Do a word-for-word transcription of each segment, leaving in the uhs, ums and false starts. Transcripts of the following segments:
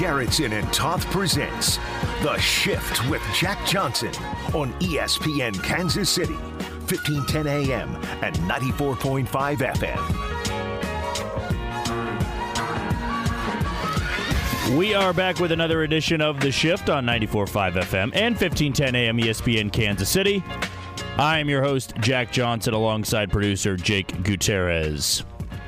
Garrettson and Toth presents The Shift with Jack Johnson on E S P N Kansas City, fifteen ten A M and ninety-four point five F M. We are back with another edition of The Shift on ninety-four point five F M and fifteen ten A M E S P N Kansas City. I am your host, Jack Johnson, alongside producer Jake Gutierrez.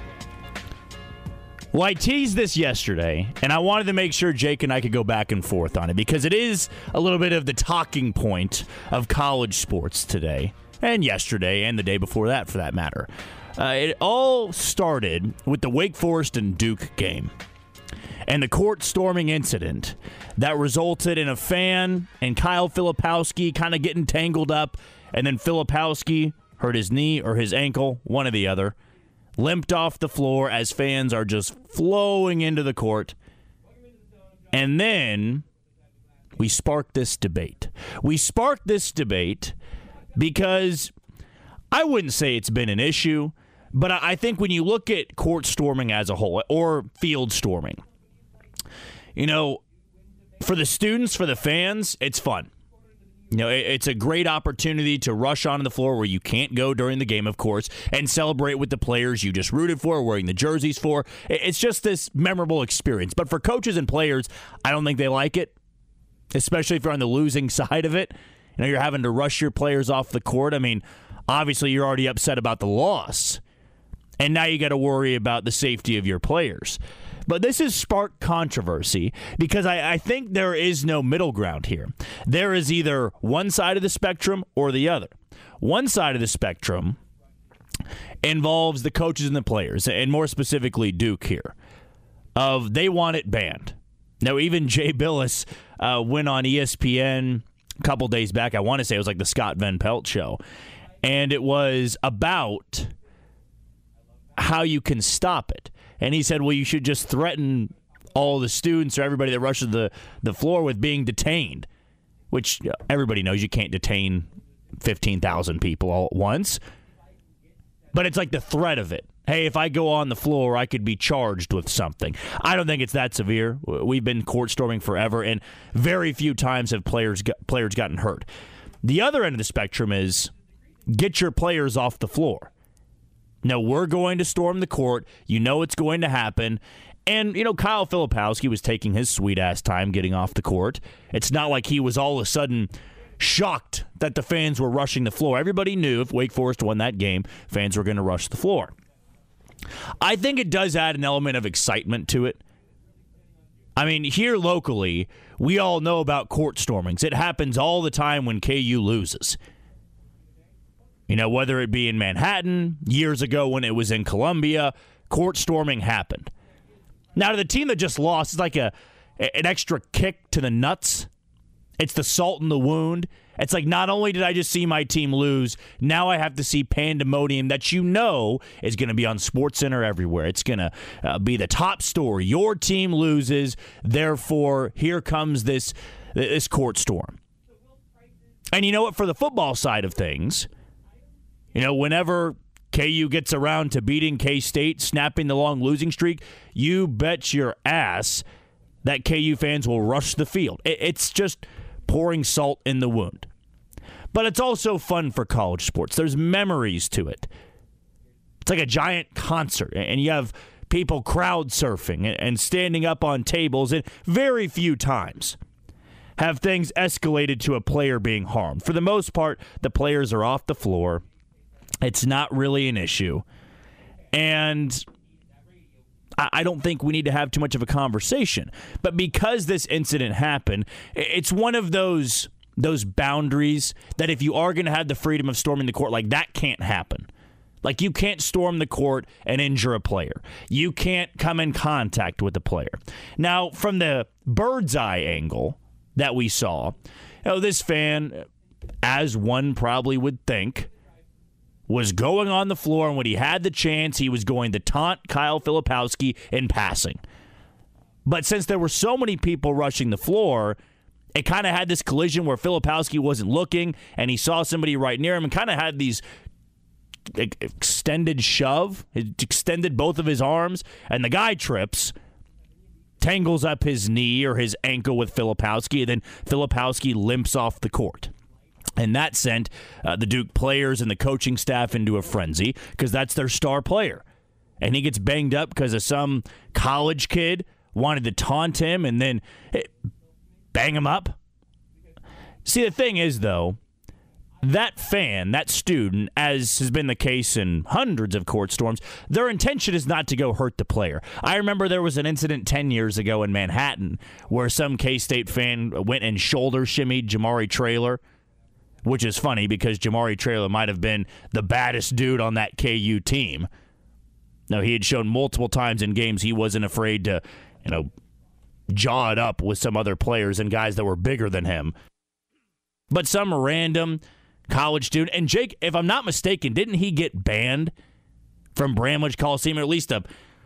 Well, I teased this yesterday, and I wanted to make sure Jake and I could go back and forth on it because it is a little bit of the talking point of college sports today, and yesterday, and the day before that, for that matter. Uh, it all started with the Wake Forest and Duke game and the court storming incident that resulted in a fan and Kyle Filipowski kind of getting tangled up, and then Filipowski hurt his knee or his ankle, one or the other, limped off the floor as fans are just flowing into the court. And then we sparked this debate. We sparked this debate because I wouldn't say it's been an issue, but I think when you look at court storming as a whole, or field storming, you know, for the students, for the fans, it's fun. You know, it's a great opportunity to rush onto the floor where you can't go during the game, of course, and celebrate with the players you just rooted for, wearing the jerseys for. It's just this memorable experience. But for coaches and players, I don't think they like it, especially if you're on the losing side of it. You know, you're having to rush your players off the court. I mean, obviously you're already upset about the loss, and now you got to worry about the safety of your players. But this has sparked controversy because I, I think there is no middle ground here. There is either one side of the spectrum or the other. One side of the spectrum involves the coaches and the players, and more specifically Duke here, of they want it banned. Now, even Jay Billis uh, went on E S P N a couple days back. I want to say it was like the Scott Van Pelt show, and it was about how you can stop it. And he said, well, you should just threaten all the students or everybody that rushes the, the floor with being detained, which everybody knows you can't detain fifteen thousand people all at once. But it's like the threat of it. Hey, if I go on the floor, I could be charged with something. I don't think it's that severe. We've been court storming forever, and very few times have players got, players gotten hurt. The other end of the spectrum is get your players off the floor. No, we're going to storm the court. You know it's going to happen. And, you know, Kyle Filipowski was taking his sweet-ass time getting off the court. It's not like he was all of a sudden shocked that the fans were rushing the floor. Everybody knew if Wake Forest won that game, fans were going to rush the floor. I think it does add an element of excitement to it. I mean, here locally, we all know about court stormings. It happens all the time when K U loses. You know, whether it be in Manhattan, years ago when it was in Columbia, court storming happened. Now, to the team that just lost, it's like a an extra kick to the nuts. It's the salt in the wound. It's like, not only did I just see my team lose, now I have to see pandemonium that you know is going to be on SportsCenter everywhere. It's going to uh, be the top story. Your team loses, therefore, here comes this, this court storm. And you know what? For the football side of things, you know, whenever K U gets around to beating K-State, snapping the long losing streak, you bet your ass that K U fans will rush the field. It's just pouring salt in the wound. But it's also fun for college sports. There's memories to it. It's like a giant concert, and you have people crowd surfing and standing up on tables, and very few times have things escalated to a player being harmed. For the most part, the players are off the floor. It's not really an issue. And I don't think we need to have too much of a conversation. But because this incident happened, it's one of those those boundaries that if you are going to have the freedom of storming the court, like, that can't happen. Like, you can't storm the court and injure a player. You can't come in contact with a player. Now, from the bird's eye angle that we saw, you know, this fan, as one probably would think, was going on the floor, and when he had the chance, he was going to taunt Kyle Filipowski in passing. But since there were so many people rushing the floor, it kind of had this collision where Filipowski wasn't looking, and he saw somebody right near him and kind of had these extended shove. He extended both of his arms, and the guy trips, tangles up his knee or his ankle with Filipowski, and then Filipowski limps off the court. And that sent uh, the Duke players and the coaching staff into a frenzy because that's their star player. And he gets banged up because of some college kid wanted to taunt him and then bang him up. See, the thing is, though, that fan, that student, as has been the case in hundreds of court storms, their intention is not to go hurt the player. I remember there was an incident ten years ago in Manhattan where some K-State fan went and shoulder shimmied Jamari Traylor, which is funny because Jamari Traylor might have been the baddest dude on that K U team. Now, he had shown multiple times in games he wasn't afraid to, you know, jaw it up with some other players and guys that were bigger than him. But some random college student, and Jake, if I'm not mistaken, didn't he get banned from Bramlage Coliseum, or at least a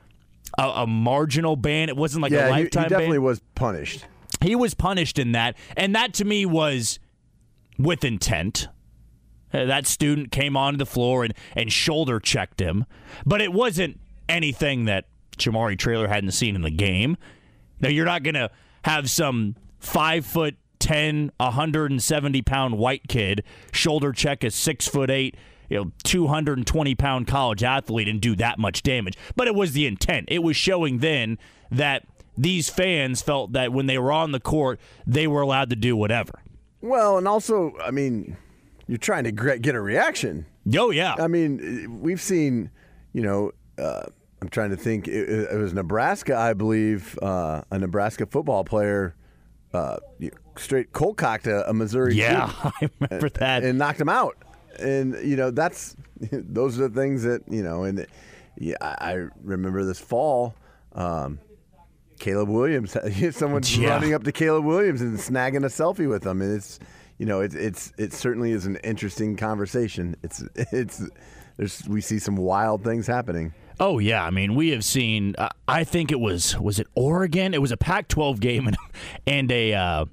a, a marginal ban? It wasn't like yeah, a lifetime ban. Yeah, he definitely ban. was punished. He was punished in that, and that to me was with intent. Uh, that student came onto the floor and, and shoulder checked him, but it wasn't anything that Jamari Traylor hadn't seen in the game. Now, you're not going to have some five foot ten, one hundred seventy pound white kid shoulder check a six foot eight, you know, two hundred twenty pound college athlete and do that much damage. But it was the intent. It was showing then that these fans felt that when they were on the court, they were allowed to do whatever. Well, and also, I mean, you're trying to get a reaction. Oh, yeah. I mean, we've seen, you know, uh, I'm trying to think. It, it was Nebraska, I believe, uh, a Nebraska football player uh, straight cold cocked a, a Missouri Yeah, student I remember and, that. and knocked him out. And, you know, that's those are the things that, you know, and yeah, I, I remember this fall. Um, Caleb Williams, someone's yeah. running up to Caleb Williams and snagging a selfie with him, and it's, you know, it's it's it certainly is an interesting conversation. It's it's there's we see some wild things happening. Oh yeah, I mean we have seen. Uh, I think it was was it Oregon? It was a Pac twelve game and and a uh,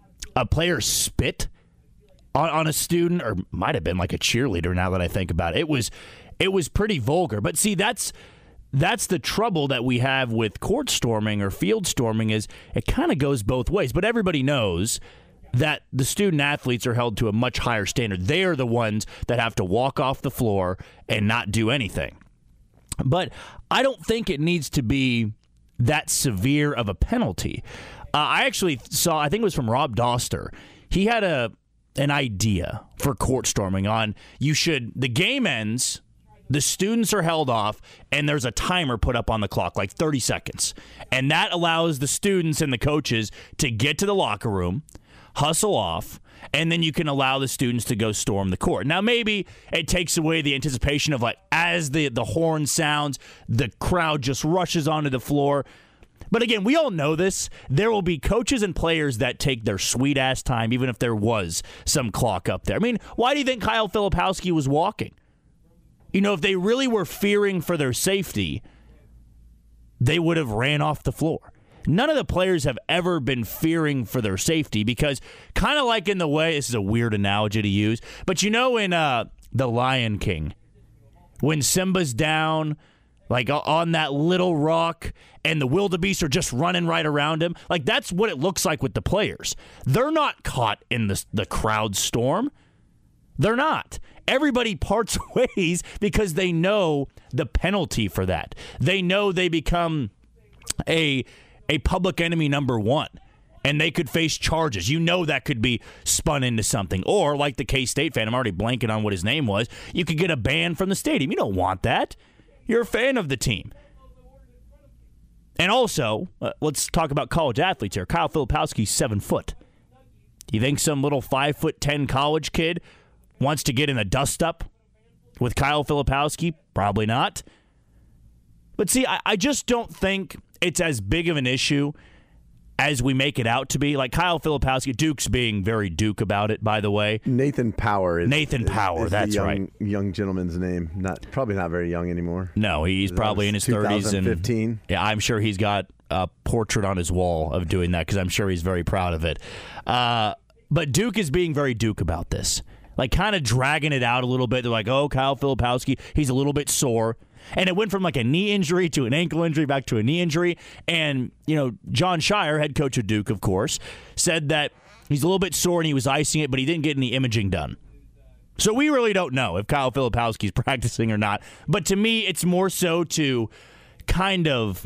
a player spit on, on a student, or might have been like a cheerleader. Now that I think about it, it was it was pretty vulgar. But see, that's. That's the trouble that we have with court storming or field storming is it kind of goes both ways. But everybody knows that the student athletes are held to a much higher standard. They are the ones that have to walk off the floor and not do anything. But I don't think it needs to be that severe of a penalty. Uh, I actually saw, I think it was from Rob Doster. He had a an idea for court storming on you should, the game ends, the students are held off, and there's a timer put up on the clock, like thirty seconds. And that allows the students and the coaches to get to the locker room, hustle off, and then you can allow the students to go storm the court. Now, maybe it takes away the anticipation of, like, as the, the horn sounds, the crowd just rushes onto the floor. But again, we all know this. There will be coaches and players that take their sweet-ass time, even if there was some clock up there. I mean, why do you think Kyle Filipowski was walking? You know, if they really were fearing for their safety, they would have ran off the floor. None of the players have ever been fearing for their safety because kind of like in the way, this is a weird analogy to use, but you know in uh, The Lion King, when Simba's down, like on that little rock, and the wildebeest are just running right around him, like that's what it looks like with the players. They're not caught in the, the crowd storm. They're not. Everybody parts ways because they know the penalty for that. They know they become a a public enemy number one, and they could face charges. You know that could be spun into something. Or, like the K-State fan, I'm already blanking on what his name was, you could get a ban from the stadium. You don't want that. You're a fan of the team. And also, uh, let's talk about college athletes here. Kyle Filipowski's seven foot. You think some little five foot ten college kid wants to get in a dust-up with Kyle Filipowski? Probably not. But see, I, I just don't think it's as big of an issue as we make it out to be. Like Kyle Filipowski, Duke's being very Duke about it, by the way. Nathan Power. Is, Nathan Power, is, is that's the young, right. Young gentleman's name. Not Probably not very young anymore. No, he's probably in his thirties. twenty fifteen. And yeah, I'm sure he's got a portrait on his wall of doing that because I'm sure he's very proud of it. Uh, but Duke is being very Duke about this. Like kind of dragging it out a little bit. They're like, oh, Kyle Filipowski, he's a little bit sore And it went from like a knee injury to an ankle injury back to a knee injury. And, you know, John Shire, head coach of Duke, of course, said that he's a little bit sore and he was icing it, but he didn't get any imaging done. So we really don't know if Kyle Filipowski's practicing or not. But to me, it's more so to kind of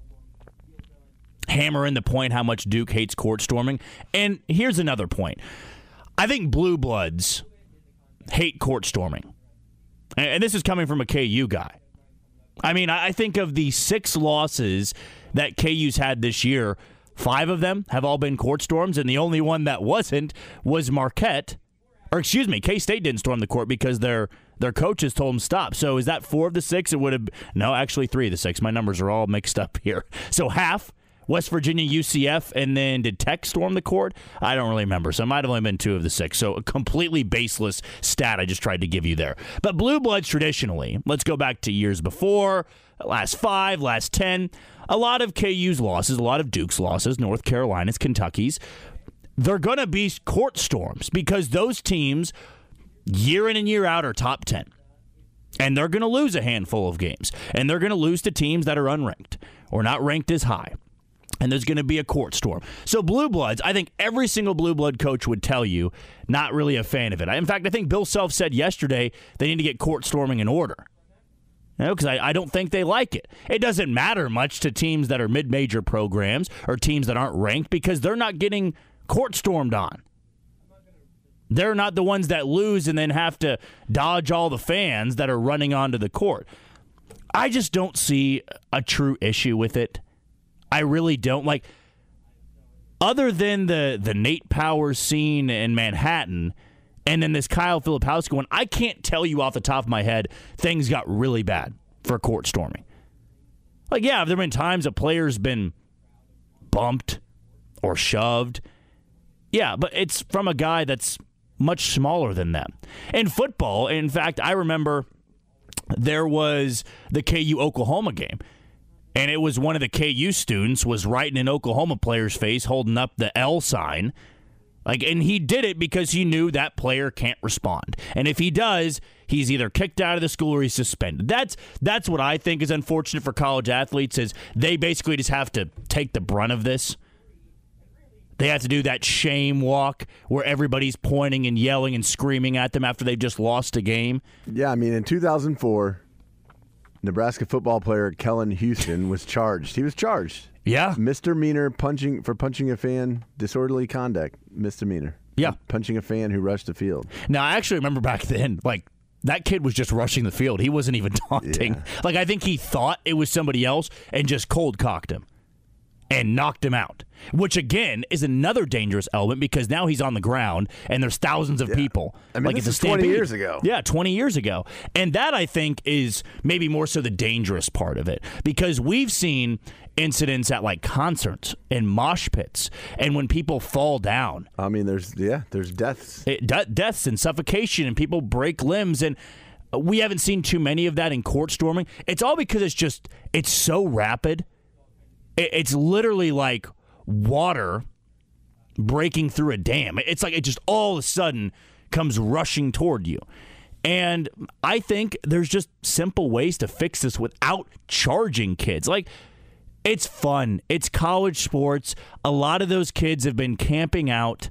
hammer in the point how much Duke hates court storming. And here's another point. I think Blue Bloods hate court storming. And this is coming from a K U guy. I mean, I think of the six losses that K U's had this year, five of them have all been court storms, and the only one that wasn't was Marquette. Or excuse me, K-State didn't storm the court because their their coaches told them stop. So is that four of the six? It would have no, actually three of the six. My numbers are all mixed up here. So half, West Virginia, U C F, and then did Tech storm the court? I don't really remember. So it might have only been two of the six. So a completely baseless stat I just tried to give you there. But Blue Bloods traditionally, let's go back to years before, last five, last ten, a lot of K U's losses, a lot of Duke's losses, North Carolina's, Kentucky's, they're going to be court storms because those teams, year in and year out, are top ten. And they're going to lose a handful of games. And they're going to lose to teams that are unranked or not ranked as high. And there's going to be a court storm. So Blue Bloods, I think every single Blue Blood coach would tell you, not really a fan of it. In fact, I think Bill Self said yesterday they need to get court storming in order. You know, because I, I don't think they like it. It doesn't matter much to teams that are mid-major programs or teams that aren't ranked because they're not getting court stormed on. They're not the ones that lose and then have to dodge all the fans that are running onto the court. I just don't see a true issue with it. I really don't. Like, other than the, the Nate Powers scene in Manhattan and then this Kyle Filipowski one, I can't tell you off the top of my head things got really bad for court storming. Like, yeah, have there been times a player's been bumped or shoved? Yeah, but it's from a guy that's much smaller than them. In football, in fact, I remember there was the K U Oklahoma game, and it was one of the K U students was right in an Oklahoma player's face holding up the L sign. Like, and he did it because he knew that player can't respond. And if he does, he's either kicked out of the school or he's suspended. That's that's what I think is unfortunate for college athletes is they basically just have to take the brunt of this. They have to do that shame walk where everybody's pointing and yelling and screaming at them after they've just lost a game. Yeah, I mean, in two thousand four, Nebraska football player Kellen Houston was charged. He was charged. Yeah. Misdemeanor punching for punching a fan, disorderly conduct, misdemeanor. Yeah. Punching a fan who rushed the field. Now, I actually remember back then, like, that kid was just rushing the field. He wasn't even taunting. Yeah. Like, I think he thought it was somebody else and just cold cocked him and knocked him out, which, again, is another dangerous element because now he's on the ground and there's thousands of yeah. people. I mean, like this it's is a twenty years ago. Yeah, twenty years ago. And that, I think, is maybe more so the dangerous part of it because we've seen incidents at, like, concerts and mosh pits and when people fall down. I mean, there's, yeah, there's deaths. It, de- deaths and suffocation and people break limbs and we haven't seen too many of that in court storming. It's all because it's just, it's so rapid. It's literally like water breaking through a dam. It's like it just all of a sudden comes rushing toward you. And I think there's just simple ways to fix this without charging kids. Like, it's fun. It's college sports. A lot of those kids have been camping out.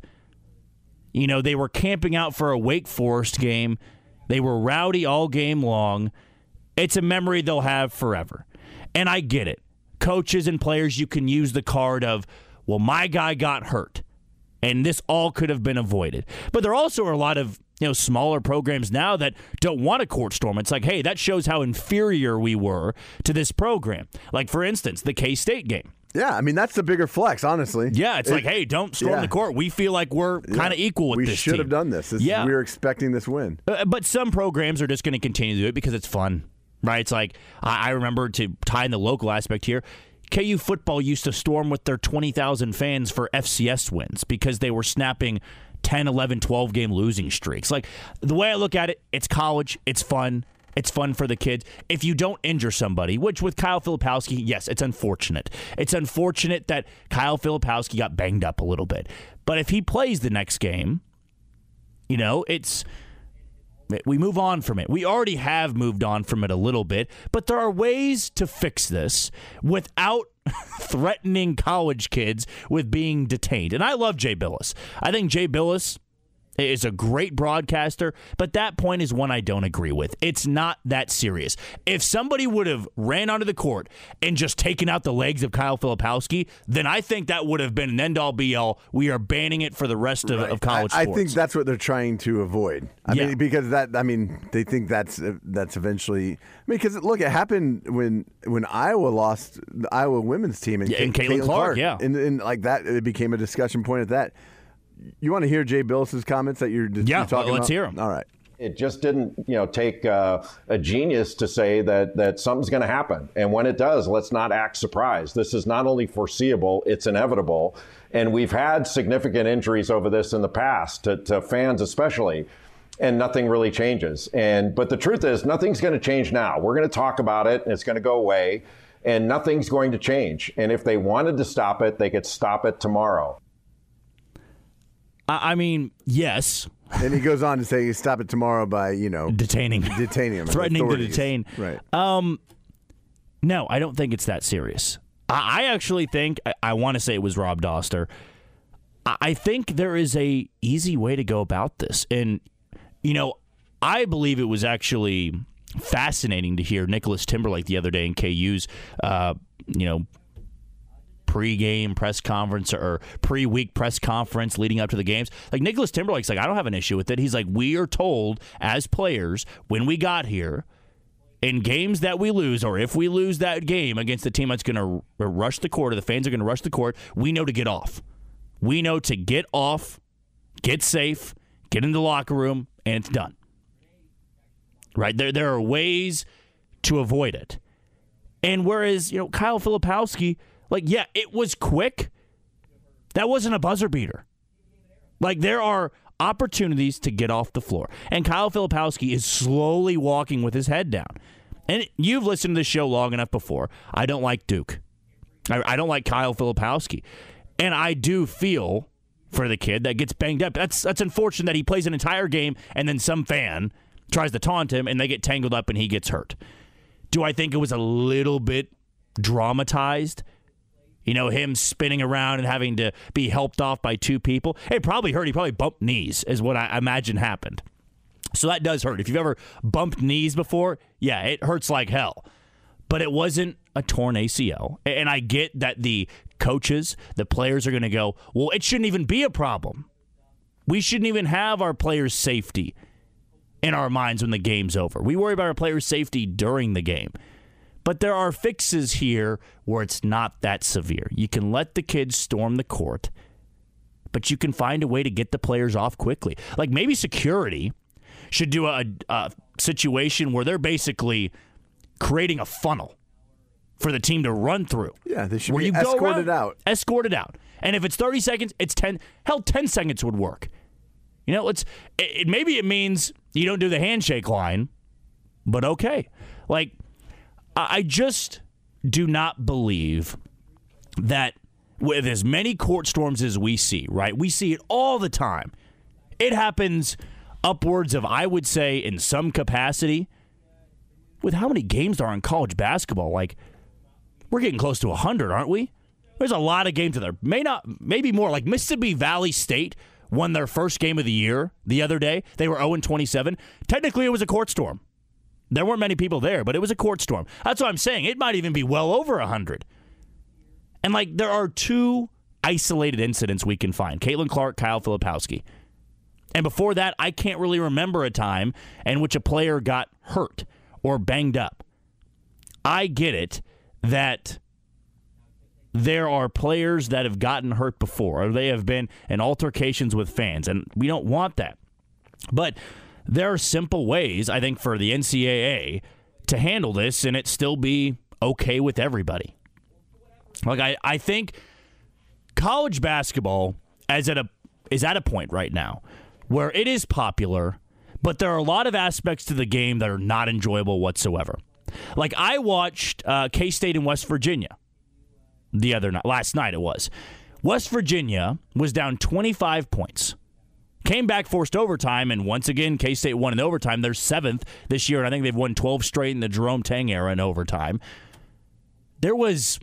You know, they were camping out for a Wake Forest game. They were rowdy all game long. It's a memory they'll have forever. And I get it. Coaches and players, you can use the card of, well, my guy got hurt, and this all could have been avoided. But there also are a lot of, you know, smaller programs now that don't want a court storm. It's like, hey, that shows how inferior we were to this program. Like, for instance, the K-State game. Yeah, I mean, that's the bigger flex, honestly. Yeah, it's it, like, hey, don't storm yeah. the court. We feel like we're yeah. kind of equal with we this should team. have done this. this yeah. We were expecting this win. Uh, but some programs are just going to continue to do it because it's fun, right? It's like, I, I remember to tie in the local aspect here, K U football used to storm with their twenty thousand fans for F C S wins because they were snapping ten, eleven, twelve game losing streaks. Like, the way I look at it, it's college, it's fun, it's fun for the kids. If you don't injure somebody, which with Kyle Filipowski, yes, it's unfortunate. It's unfortunate that Kyle Filipowski got banged up a little bit. But if he plays the next game, you know, it's We move on from it. We already have moved on from it a little bit, but there are ways to fix this without threatening college kids with being detained. And I love Jay Bilas. I think Jay Bilas is a great broadcaster, but that point is one I don't agree with. It's not that serious. If somebody would have ran onto the court and just taken out the legs of Kyle Filipowski, then I think that would have been an end-all be-all. We are banning it for the rest of, right. of college I, sports. I think that's what they're trying to avoid. I yeah. mean, because that, I mean, they think that's that's eventually. I mean, because look, it happened when when Iowa lost the Iowa women's team and, yeah, and Caitlin, Caitlin Clark, Clark, yeah, and, and like that, it became a discussion point at that. You want to hear Jay Bilas's comments that you're, yeah, you're talking well, let's about? hear them. All right. It just didn't, you know, take uh, a genius to say that that something's going to happen. And when it does, let's not act surprised. This is not only foreseeable, it's inevitable. And we've had significant injuries over this in the past, to, to fans especially, and nothing really changes. And but the truth is, nothing's going to change now. We're going to talk about it, and it's going to go away, and nothing's going to change. And if they wanted to stop it, they could stop it tomorrow. I mean, yes. And he goes on to say, stop it tomorrow by, you know, detaining, detaining him, threatening to detain. Right. Um, no, I don't think it's that serious. I, I actually think I, I want to say it was Rob Doster. I, I think there is a easy way to go about this, and you know, I believe it was actually fascinating to hear Nicholas Timberlake the other day in K U's, uh, you know. Pre-game press conference or pre-week press conference leading up to the games. Like Nicholas Timberlake's like, I don't have an issue with it. He's like, we are told as players when we got here, in games that we lose, or if we lose that game against the team that's going to r- rush the court, or the fans are going to rush the court, we know to get off. We know to get off, get safe, get in the locker room, and it's done. Right? There, there are ways to avoid it. And whereas, you know, Kyle Filipowski, like, yeah, it was quick. That wasn't a buzzer beater. Like, there are opportunities to get off the floor. And Kyle Filipowski is slowly walking with his head down. And you've listened to this show long enough before. I don't like Duke. I, I don't like Kyle Filipowski. And I do feel for the kid that gets banged up. That's, that's unfortunate that he plays an entire game and then some fan tries to taunt him and they get tangled up and he gets hurt. Do I think it was a little bit dramatized? You know, him spinning around and having to be helped off by two people. It probably hurt. He probably bumped knees is what I imagine happened. So that does hurt. If you've ever bumped knees before, yeah, it hurts like hell. But it wasn't a torn A C L. And I get that the coaches, the players are going to go, well, it shouldn't even be a problem. We shouldn't even have our players' safety in our minds when the game's over. We worry about our players' safety during the game. But there are fixes here where it's not that severe. You can let the kids storm the court, but you can find a way to get the players off quickly. Like maybe security should do a, a situation where they're basically creating a funnel for the team to run through. Yeah, they should where be you escorted go around, out. Escorted out. And if it's thirty seconds, it's ten. Hell, ten seconds would work. You know, it's it, it, maybe it means you don't do the handshake line, but okay. Like, I just do not believe that with as many court storms as we see, right? We see it all the time. It happens upwards of, I would say, in some capacity, with how many games there are in college basketball. Like, we're getting close to one hundred, aren't we? There's a lot of games there. May not, maybe more. Like Mississippi Valley State won their first game of the year the other day. They were oh and twenty-seven. Technically, it was a court storm. There weren't many people there, but it was a court storm. That's what I'm saying. It might even be well over one hundred. And, like, there are two isolated incidents we can find. Caitlin Clark, Kyle Filipowski. And before that, I can't really remember a time in which a player got hurt or banged up. I get it that there are players that have gotten hurt before, or they have been in altercations with fans, and we don't want that. But there are simple ways, I think, for the N C double A to handle this and it still be okay with everybody. Like, I, I think college basketball as at a, is at a point right now where it is popular, but there are a lot of aspects to the game that are not enjoyable whatsoever. Like, I watched uh, K-State and West Virginia the other night. Last night it was. West Virginia was down twenty-five points Came back, forced overtime, and once again, K-State won in overtime. They're seventh this year, and I think they've won twelve straight in the Jerome Tang era in overtime. There was,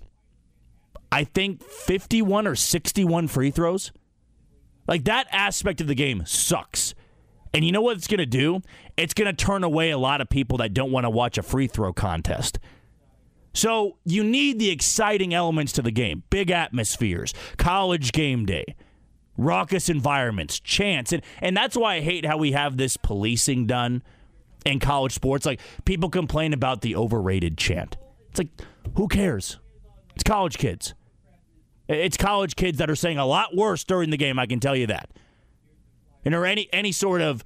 I think, fifty-one or sixty-one free throws. Like, that aspect of the game sucks. And you know what it's going to do? It's going to turn away a lot of people that don't want to watch a free throw contest. So you need the exciting elements to the game. Big atmospheres, college game day, raucous environments, chants. And, and that's why I hate how we have this policing done in college sports. Like, people complain about the overrated chant. It's like, who cares? It's college kids. It's college kids that are saying a lot worse during the game, I can tell you that. And or any any sort of,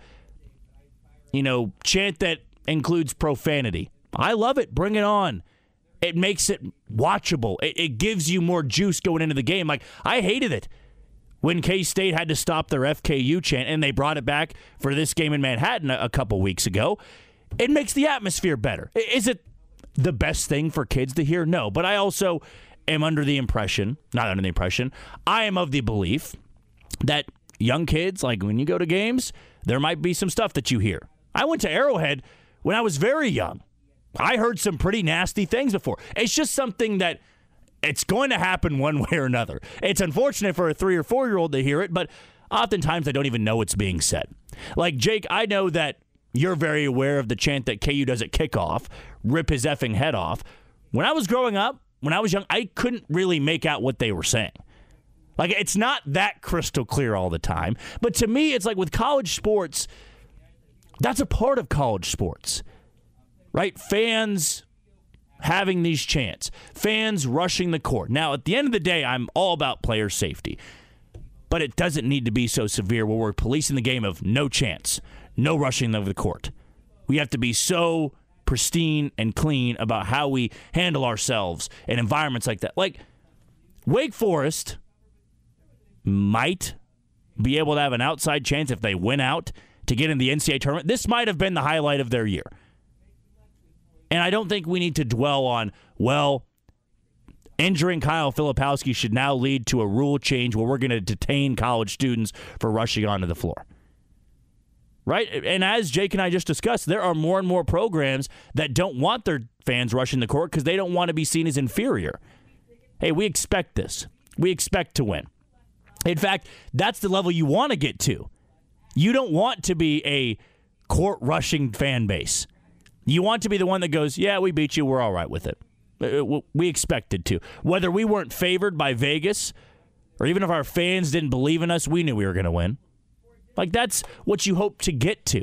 you know, chant that includes profanity. I love it. Bring it on. It makes it watchable. It, it gives you more juice going into the game. Like, I hated it when K-State had to stop their F K U chant, and they brought it back for this game in Manhattan a, a couple weeks ago. It makes the atmosphere better. Is it the best thing for kids to hear? No. But I also am under the impression, not under the impression, I am of the belief that young kids, like when you go to games, there might be some stuff that you hear. I went to Arrowhead when I was very young. I heard some pretty nasty things before. It's just something that it's going to happen one way or another. It's unfortunate for a three or four-year-old to hear it, but oftentimes they don't even know what's being said. Like, Jake, I know that you're very aware of the chant that K U does at kickoff, rip his effing head off. When I was growing up, when I was young, I couldn't really make out what they were saying. Like, it's not that crystal clear all the time. But to me, it's like with college sports, that's a part of college sports, right? Fans having these chants, fans rushing the court. Now, at the end of the day, I'm all about player safety. But it doesn't need to be so severe where we're policing the game of no chants, no rushing of the court. We have to be so pristine and clean about how we handle ourselves in environments like that. Like, Wake Forest might be able to have an outside chance if they win out to get in the N C double A tournament. This might have been the highlight of their year. And I don't think we need to dwell on, well, injuring Kyle Filipowski should now lead to a rule change where we're going to detain college students for rushing onto the floor. Right? And as Jake and I just discussed, there are more and more programs that don't want their fans rushing the court because they don't want to be seen as inferior. Hey, we expect this. We expect to win. In fact, that's the level you want to get to. You don't want to be a court-rushing fan base. You want to be the one that goes, yeah, we beat you, we're all right with it. We expected to. Whether we weren't favored by Vegas or even if our fans didn't believe in us, we knew we were going to win. Like, that's what you hope to get to.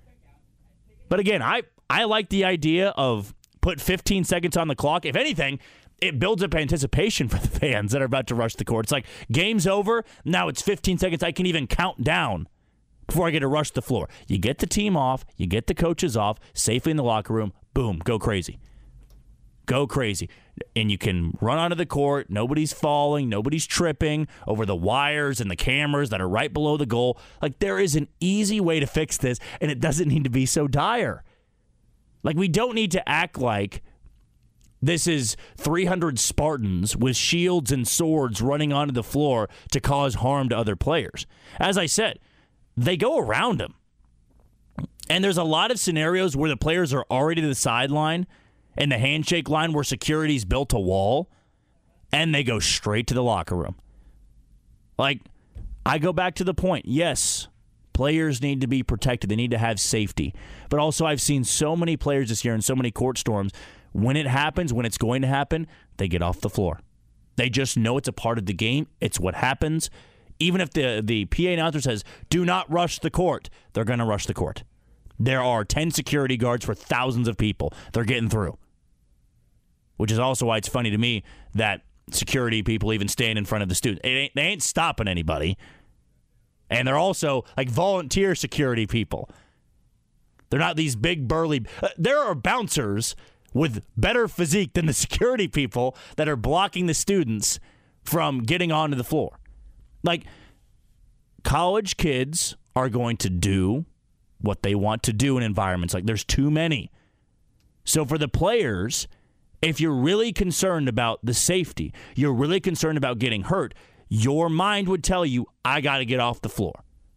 But again, I, I like the idea of put fifteen seconds on the clock. If anything, it builds up anticipation for the fans that are about to rush the court. It's like, game's over, now it's fifteen seconds. I can even count down before I get to rush the floor. You get the team off, you get the coaches off, safely in the locker room, boom, go crazy. Go crazy. And you can run onto the court. Nobody's falling. Nobody's tripping over the wires and the cameras that are right below the goal. Like, there is an easy way to fix this, and it doesn't need to be so dire. Like, we don't need to act like this is three hundred Spartans with shields and swords running onto the floor to cause harm to other players. As I said, they go around them. And there's a lot of scenarios where the players are already to the sideline and the handshake line where security's built a wall, and they go straight to the locker room. Like, I go back to the point. Yes, players need to be protected. They need to have safety. But also, I've seen so many players this year in so many court storms, when it happens, when it's going to happen, they get off the floor. They just know it's a part of the game. It's what happens. Even if the, the P A announcer says, do not rush the court, they're going to rush the court. There are ten security guards for thousands of people. They're getting through. Which is also why it's funny to me that security people even stand in front of the students. It ain't, they ain't stopping anybody. And they're also like volunteer security people. They're not these big burly. Uh, there are bouncers with better physique than the security people that are blocking the students from getting onto the floor. Like, college kids are going to do what they want to do in environments. Like, there's too many. So for the players, if you're really concerned about the safety, you're really concerned about getting hurt, your mind would tell you, I got to get off the floor.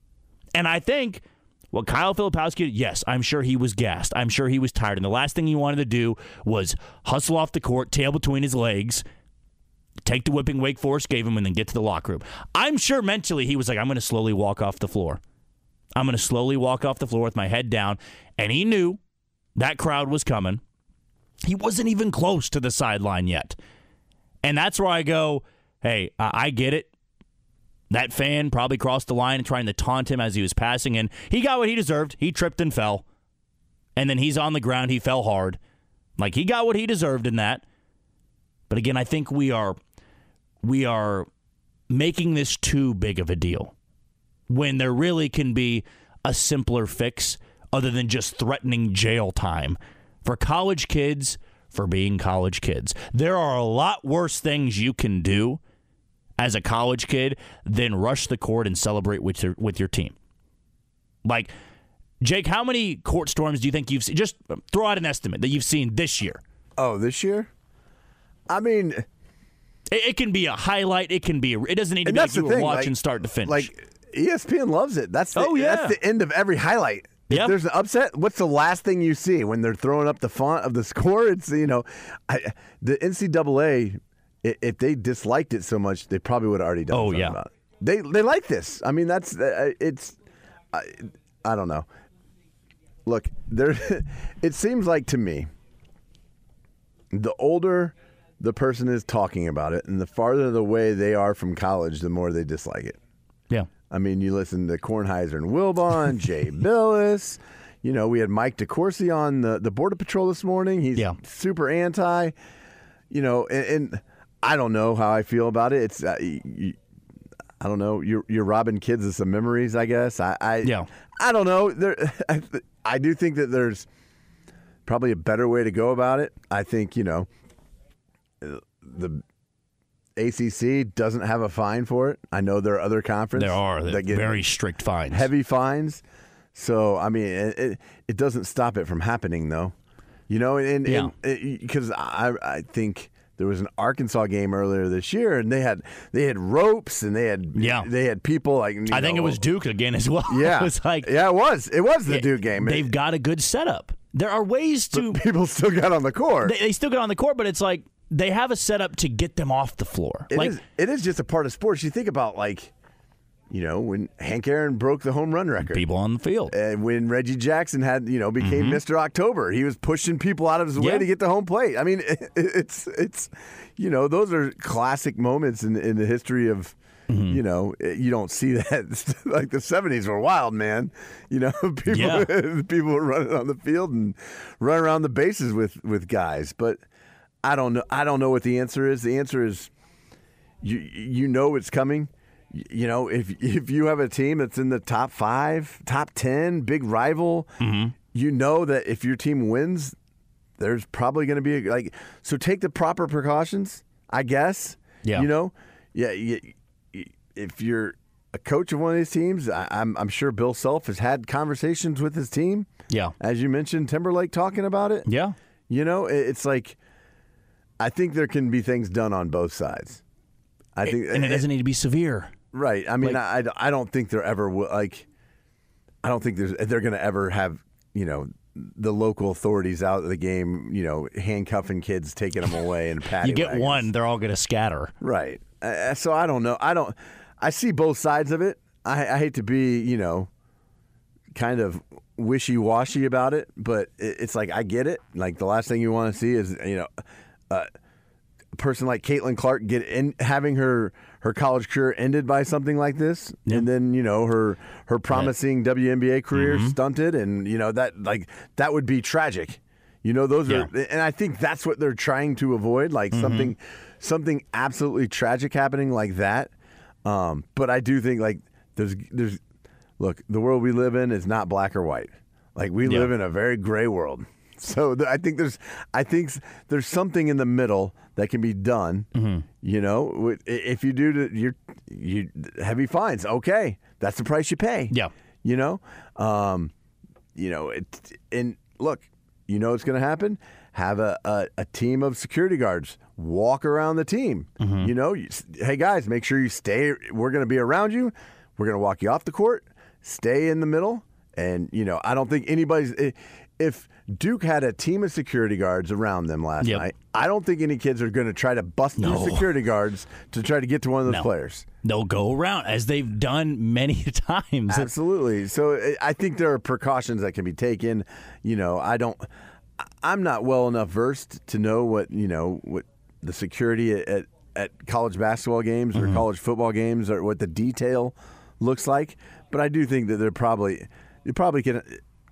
And I think what Kyle Filipowski, yes, I'm sure he was gassed. I'm sure he was tired. And the last thing he wanted to do was hustle off the court, tail between his legs, take the whipping Wake Forest gave him, and then get to the locker room. I'm sure mentally he was like, I'm going to slowly walk off the floor. I'm going to slowly walk off the floor with my head down. And he knew that crowd was coming. He wasn't even close to the sideline yet. And that's where I go, hey, I, I get it. That fan probably crossed the line and trying to taunt him as he was passing, and he got what he deserved. He tripped and fell. And then he's on the ground. He fell hard. Like, he got what he deserved in that. But again, I think we are we are making this too big of a deal when there really can be a simpler fix other than just threatening jail time for college kids for being college kids. There are a lot worse things you can do as a college kid than rush the court and celebrate with your with your team. Like, Jake, how many court storms do you think you've seen? Just throw out an estimate that you've seen this year. Oh, this year? I mean, it, it can be a highlight. It can be. A, it doesn't need to be like you were watching like, start to finish. Like, E S P N loves it. That's the, oh yeah. That's the end of every highlight. If yep. there's an upset, what's the last thing you see when they're throwing up the font of the score? It's, you know, I, the N C double A. If they disliked it so much, they probably would have already done oh, something yeah. about it. They they like this. I mean, that's uh, it's. I, I don't know. Look, there. It seems like to me, the older the person is talking about it, and the farther away they are from college, the more they dislike it. Yeah. I mean, you listen to Kornheiser and Wilbon, Jay Billis. You know, we had Mike DeCourcy on the the Border Patrol this morning. He's yeah. super anti. You know, and. and I don't know how I feel about it. It's, uh, you, I don't know. You're you're robbing kids of some memories, I guess. I, I yeah. I don't know. There, I, I do think that there's probably a better way to go about it. I think you know, the A C C doesn't have a fine for it. I know there are other conferences. There are that get very strict fines, heavy fines. So I mean, it it, it doesn't stop it from happening, though. You know, and because yeah. I I think. There was an Arkansas game earlier this year, and they had they had ropes, and they had yeah. they had people like. You I think know, it was Duke again as well. Yeah, it was like yeah, it was it was the it, Duke game. They've got a good setup. There are ways to but people still got on the court. They, they still get on the court, but it's like they have a setup to get them off the floor. It like is, it is just a part of sports. You think about like. You know, when Hank Aaron broke the home run record. People on the field. And when Reggie Jackson had, you know, became mm-hmm. Mister October, he was pushing people out of his way yeah. to get to home plate. I mean, it, it's, it's, you know, those are classic moments in, in the history of, mm-hmm. you know, you don't see that. Like the seventies were wild, man. You know, people yeah. people were running on the field and running around the bases with, with guys. But I don't know. I don't know what the answer is. The answer is you, you know it's coming. You know, if if you have a team that's in the top five, top ten, big rival, mm-hmm. you know that if your team wins, there's probably going to be a, like so. Take the proper precautions, I guess. Yeah. You know, yeah. You, if you're a coach of one of these teams, I, I'm I'm sure Bill Self has had conversations with his team. Yeah. As you mentioned, Timberlake talking about it. Yeah. You know, it, it's like I think there can be things done on both sides. I think, and it doesn't need to be severe. Right. I mean, like, I, I don't think they're ever like. I don't think there's they're going to ever have you know the local authorities out of the game. You know, handcuffing kids, taking them away, and patty you get wagons. one, they're all going to scatter. Right. Uh, so I don't know. I don't. I see both sides of it. I, I hate to be you know, kind of wishy-washy about it, but it, it's like I get it. Like the last thing you want to see is you know. Uh, a person like Caitlin Clark get in, having her, her college career ended by something like this, yep. and then you know her her promising right. W N B A career mm-hmm. stunted, and you know that like that would be tragic. You know those yeah. are, and I think that's what they're trying to avoid, like mm-hmm. something something absolutely tragic happening like that. Um, but I do think like there's there's look, the world we live in is not black or white. Like we yeah. live in a very gray world. So th- I think there's, I think there's something in the middle that can be done. Mm-hmm. You know, if you do to your, you heavy fines, okay, that's the price you pay. Yeah. You know, um, you know, it, and look, you know, it's going to happen. Have a, a, a team of security guards walk around the team. Mm-hmm. You know, you, hey guys, make sure you stay. We're going to be around you. We're going to walk you off the court. stay in the middle. And, you know, I don't think anybody's – if Duke had a team of security guards around them last yep. night, I don't think any kids are going to try to bust no. through security guards to try to get to one of those no. players. They'll go around, as they've done many times. Absolutely. So I think there are precautions that can be taken. You know, I don't – I'm not well enough versed to know what, you know, what the security at, at, at college basketball games or mm-hmm. college football games or what the detail looks like. But I do think that they're probably – you probably can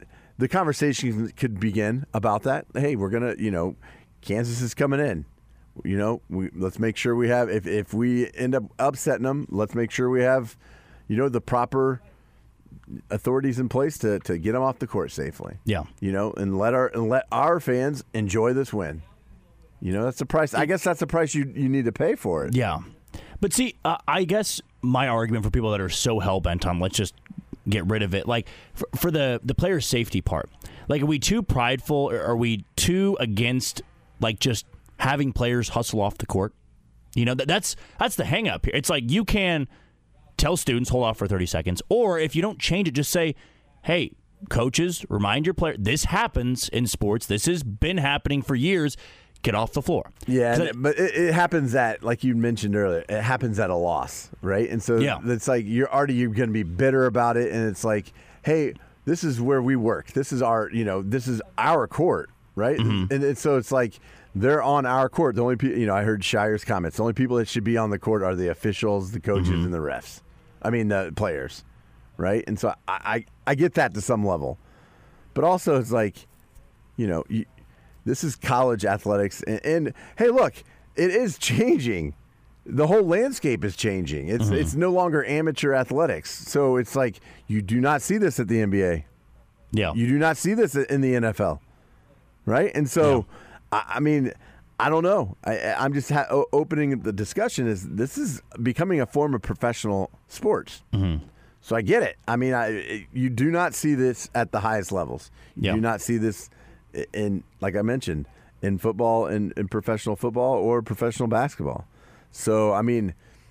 – the conversation could begin about that. Hey, we're going to, you know, Kansas is coming in. You know, we, let's make sure we have, if, if we end up upsetting them, let's make sure we have, you know, the proper authorities in place to, to get them off the court safely. Yeah. You know, and let our and let our fans enjoy this win. You know, that's the price. I guess that's the price you, you need to pay for it. Yeah. But see, uh, I guess my argument for people that are so hell-bent on let's just get rid of it, like for, for the, the player safety part, like are we too prideful or are we too against like just having players hustle off the court? You know, that, that's that's the hang up here. It's like you can tell students hold off for thirty seconds, or if you don't change it, just say, hey, coaches, remind your player, this happens in sports. This has been happening for years. Get off the floor. Yeah, it, but it, it happens at, like you mentioned earlier, it happens at a loss, right? And so yeah. it's like you're already you're going to be bitter about it, and it's like, hey, this is where we work. This is our, you know, this is our court, right? Mm-hmm. And, and so it's like they're on our court. The only people, you know, I heard Shire's comments. The only people that should be on the court are the officials, the coaches, mm-hmm. and the refs. I mean, the players, right? And so I, I, I get that to some level, but also it's like, you know, you, this is college athletics, and, and hey, look, it is changing. The whole landscape is changing. It's mm-hmm. it's no longer amateur athletics. So it's like you do not see this at the N B A. Yeah, you do not see this in the N F L, right? And so, yeah. I, I mean, I don't know. I, I'm just ha- opening the discussion. Is this is becoming a form of professional sports? Mm-hmm. So I get it. I mean, I you do not see this at the highest levels. You yeah. do not see this. In, like I mentioned, in football and in, in professional football or professional basketball. So, I mean,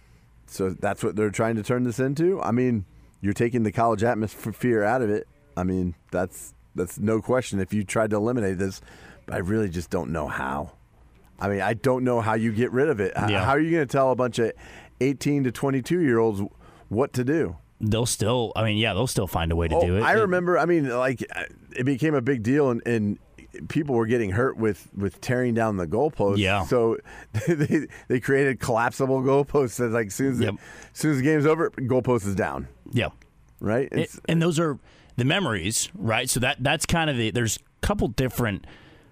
so that's what they're trying to turn this into. I mean, you're taking the college atmosphere out of it. I mean, that's that's no question if you tried to eliminate this, but I really just don't know how. I mean, I don't know how you get rid of it. Yeah. How are you going to tell a bunch of eighteen to twenty-two-year-olds what to do? They'll still, I mean, yeah, they'll still find a way to oh, do it. I remember, I mean, like, it became a big deal, and, and people were getting hurt with, with tearing down the goalposts. Yeah. So they they created collapsible goalposts that, like, as soon as, yep. the, as soon as the game's over, goalpost is down. Yeah. Right? And, and those are the memories, right? So that that's kind of the, there's a couple different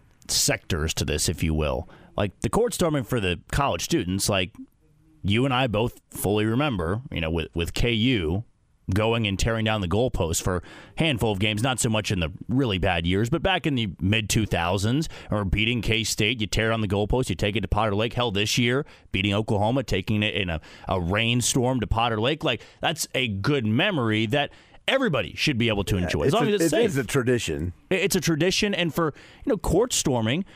sectors to this, if you will. Like, the court storming for the college students, like, you and I both fully remember, you know, with, with K U going and tearing down the goalposts for a handful of games, not so much in the really bad years, but back in the mid two thousands, or beating K-State, you tear down the goalpost, you take it to Potter Lake. Hell, this year, beating Oklahoma, taking it in a, a rainstorm to Potter Lake. Like, that's a good memory that everybody should be able to enjoy, yeah, as long a, as it's it safe. It is a tradition. It's a tradition, and for, you know, court storming,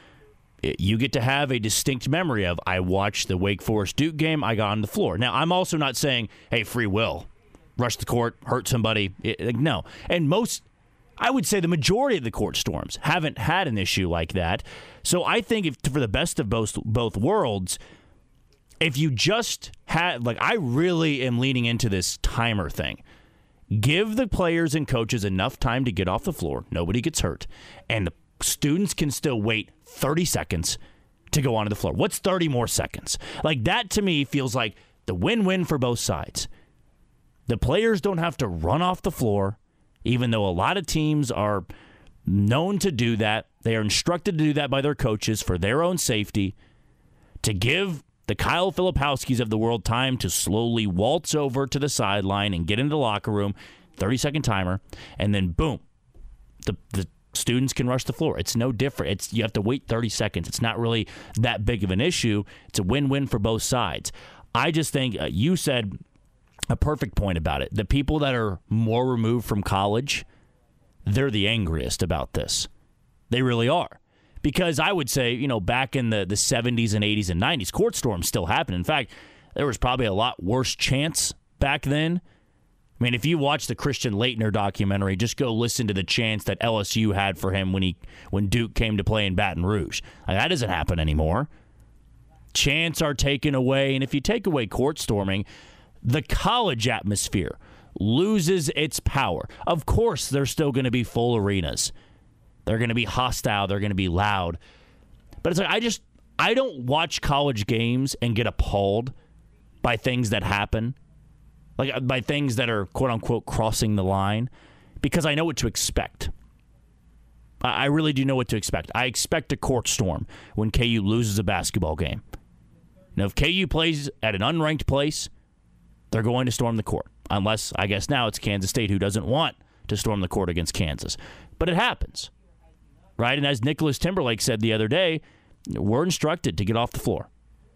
you get to have a distinct memory of, I watched the Wake Forest Duke game, I got on the floor. Now, I'm also not saying, hey, free will, rush the court, hurt somebody. It, no. And most, I would say the majority of the court storms haven't had an issue like that. So I think if for the best of both both worlds, if you just had, like, I really am leaning into this timer thing. Give the players and coaches enough time to get off the floor. Nobody gets hurt. And the students can still wait thirty seconds to go onto the floor. What's thirty more seconds? Like, that to me feels like the win-win for both sides. The players don't have to run off the floor, even though a lot of teams are known to do that. They are instructed to do that by their coaches for their own safety, to give the Kyle Filipowskis of the world time to slowly waltz over to the sideline and get into the locker room, thirty-second timer, and then boom, the the students can rush the floor. It's no different. It's you have to wait thirty seconds. It's not really that big of an issue. It's a win-win for both sides. I just think uh, you said a perfect point about it. The people that are more removed from college, they're the angriest about this. They really are. Because I would say, you know, back in the, the seventies and eighties and nineties, court storms still happened. In fact, there was probably a lot worse chance back then I mean, if you watch the Christian Laettner documentary, just go listen to the chants that L S U had for him when he when Duke came to play in Baton Rouge. Like, that doesn't happen anymore. Chants are taken away, and if you take away court storming, the college atmosphere loses its power. Of course, they're still going to be full arenas. They're going to be hostile. They're going to be loud. But it's like, I just, I don't watch college games and get appalled by things that happen. Like, by things that are, quote-unquote, crossing the line, because I know what to expect. I really do know what to expect. I expect a court storm when K U loses a basketball game. Now, if K U plays at an unranked place, they're going to storm the court. Unless, I guess now it's Kansas State who doesn't want to storm the court against Kansas. But it happens, right? And as Nicholas Timberlake said the other day, we're instructed to get off the floor,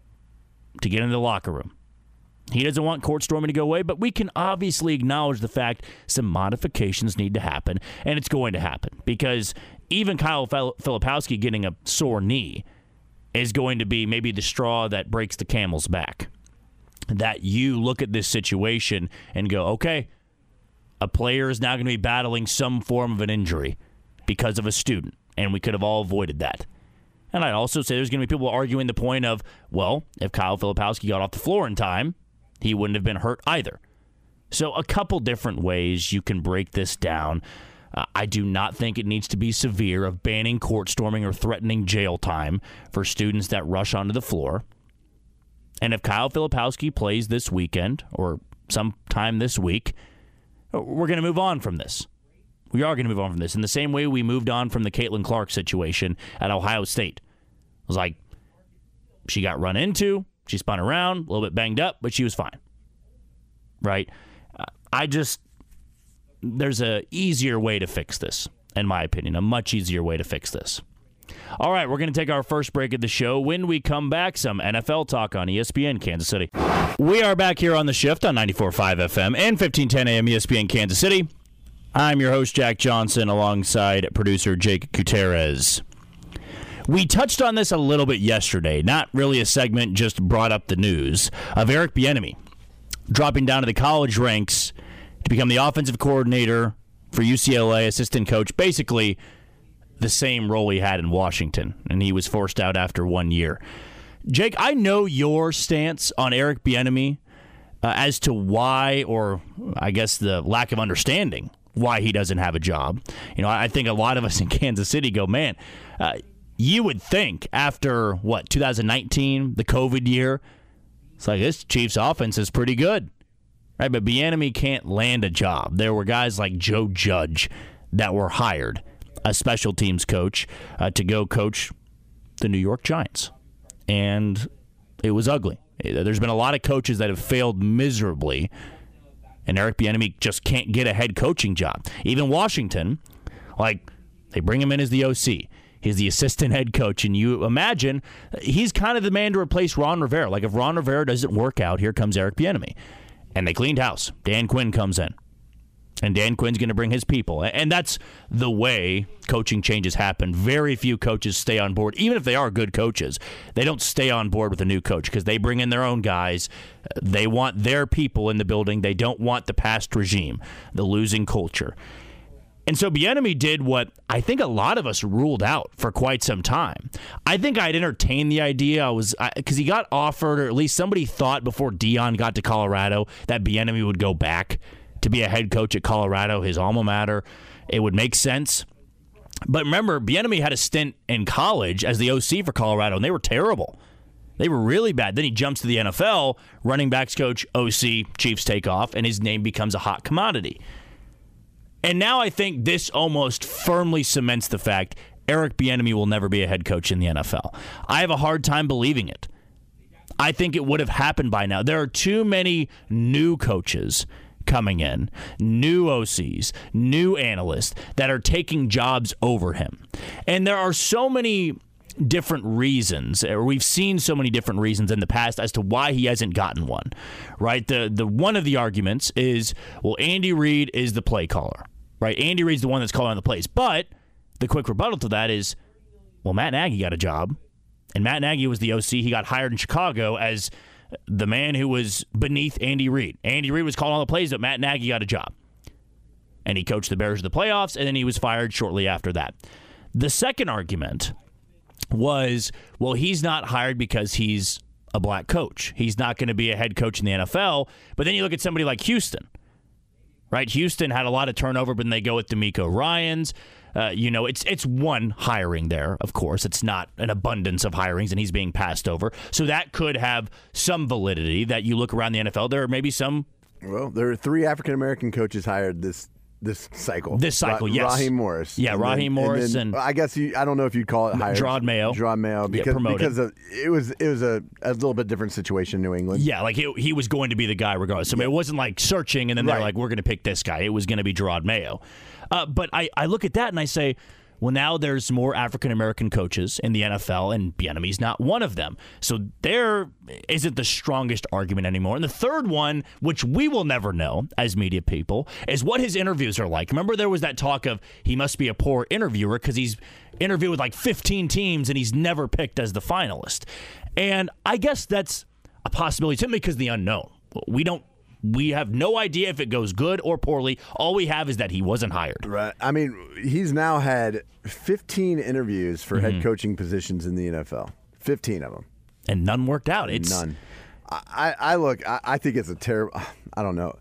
to get into the locker room. He doesn't want court storming to go away, but we can obviously acknowledge the fact some modifications need to happen, and it's going to happen because even Kyle Filipowski getting a sore knee is going to be maybe the straw that breaks the camel's back. That you look at this situation and go, okay, a player is now going to be battling some form of an injury because of a student, and we could have all avoided that. And I'd also say there's going to be people arguing the point of, well, if Kyle Filipowski got off the floor in time, he wouldn't have been hurt either. So a couple different ways you can break this down. Uh, I do not think it needs to be severe of banning court storming or threatening jail time for students that rush onto the floor. And if Kyle Filipowski plays this weekend or sometime this week, we're going to move on from this. We are going to move on from this in the same way we moved on from the Caitlin Clark situation at Ohio State. It was like she got run into. She spun around, a little bit banged up, but she was fine. Right? I just, there's a easier way to fix this, in my opinion, a much easier way to fix this. All right, we're going to take our first break of the show. When we come back, some N F L talk on E S P N Kansas City. We are back here on The Shift on ninety-four point five F M and fifteen ten A M E S P N Kansas City. I'm your host, Jack Johnson, alongside producer Jake Gutierrez. We touched on this a little bit yesterday. Not really a segment, just brought up the news of Eric Bieniemy dropping down to the college ranks to become the offensive coordinator for U C L A, assistant coach, basically the same role he had in Washington, and he was forced out after one year. Jake, I know your stance on Eric Bieniemy uh, as to why, or I guess the lack of understanding, why he doesn't have a job. You know, I think a lot of us in Kansas City go, man, uh, you would think after, what, two thousand nineteen, the COVID year, it's like this Chiefs offense is pretty good, right? But Bieniemy can't land a job. There were guys like Joe Judge that were hired, a special teams coach, uh, to go coach the New York Giants. And it was ugly. There's been a lot of coaches that have failed miserably, and Eric Bieniemy just can't get a head coaching job. Even Washington, like, they bring him in as the O C. He's the assistant head coach, and you imagine he's kind of the man to replace Ron Rivera. Like, if Ron Rivera doesn't work out, here comes Eric Bieniemy. And they cleaned house. Dan Quinn comes in. And Dan Quinn's going to bring his people. And that's the way coaching changes happen. Very few coaches stay on board. Even if they are good coaches, they don't stay on board with a new coach because they bring in their own guys. They want their people in the building. They don't want the past regime, the losing culture. And so Bieniemy did what I think a lot of us ruled out for quite some time. I think I'd entertained the idea. I was because he got offered, or at least somebody thought before Deion got to Colorado, that Bieniemy would go back to be a head coach at Colorado, his alma mater. It would make sense. But remember, Bieniemy had a stint in college as the O C for Colorado, and they were terrible. They were really bad. Then he jumps to the N F L, running backs coach, O C, Chiefs take off, and his name becomes a hot commodity. And now I think this almost firmly cements the fact Eric Bieniemy will never be a head coach in the N F L. I have a hard time believing it. I think it would have happened by now. There are too many new coaches coming in, new O Cs, new analysts that are taking jobs over him. And there are so many different reasons, or we've seen so many different reasons in the past as to why he hasn't gotten one, right? The the one of the arguments is, well, Andy Reid is the play caller, right? Andy Reid's the one that's calling the plays. But the quick rebuttal to that is, well, Matt Nagy got a job, and Matt Nagy was the O C. He got hired in Chicago as the man who was beneath Andy Reid. Andy Reid was calling all the plays, but Matt Nagy got a job. And he coached the Bears to the playoffs, and then he was fired shortly after that. The second argument was, well, he's not hired because he's a black coach. He's not going to be a head coach in the N F L. But then you look at somebody like Houston, right? Houston had a lot of turnover, but then they go with DeMeco Ryans. Uh, you know, it's it's one hiring there, of course. It's not an abundance of hirings, and he's being passed over. So that could have some validity that you look around the N F L. There are maybe some. Well, there are three African-American coaches hired this this cycle. This cycle, Ra- yes. Raheem Morris. Yeah, and Raheem then, Morris. And, then, and I guess you, I don't know if you'd call it hired. Gerard Mayo. Gerard Mayo. Because, yeah, promoted. because of, it was it was a, a little bit different situation in New England. Yeah, like he, he was going to be the guy regardless. So I mean, it wasn't like searching and then they're Right. like, we're going to pick this guy. It was going to be Gerard Mayo. Uh, but I, I look at that and I say, well, now there's more African-American coaches in the N F L, and Bieniemy's not one of them. So there isn't the strongest argument anymore. And the third one, which we will never know as media people, is what his interviews are like. Remember there was that talk of he must be a poor interviewer because he's interviewed with like fifteen teams and he's never picked as the finalist. And I guess that's a possibility simply because of the unknown. We don't We have no idea if it goes good or poorly. All we have is that he wasn't hired. Right. I mean, he's now had fifteen interviews for mm-hmm. head coaching positions in the N F L. fifteen of them. And none worked out. It's None. I, I look, I, I think it's a terrible, I don't know.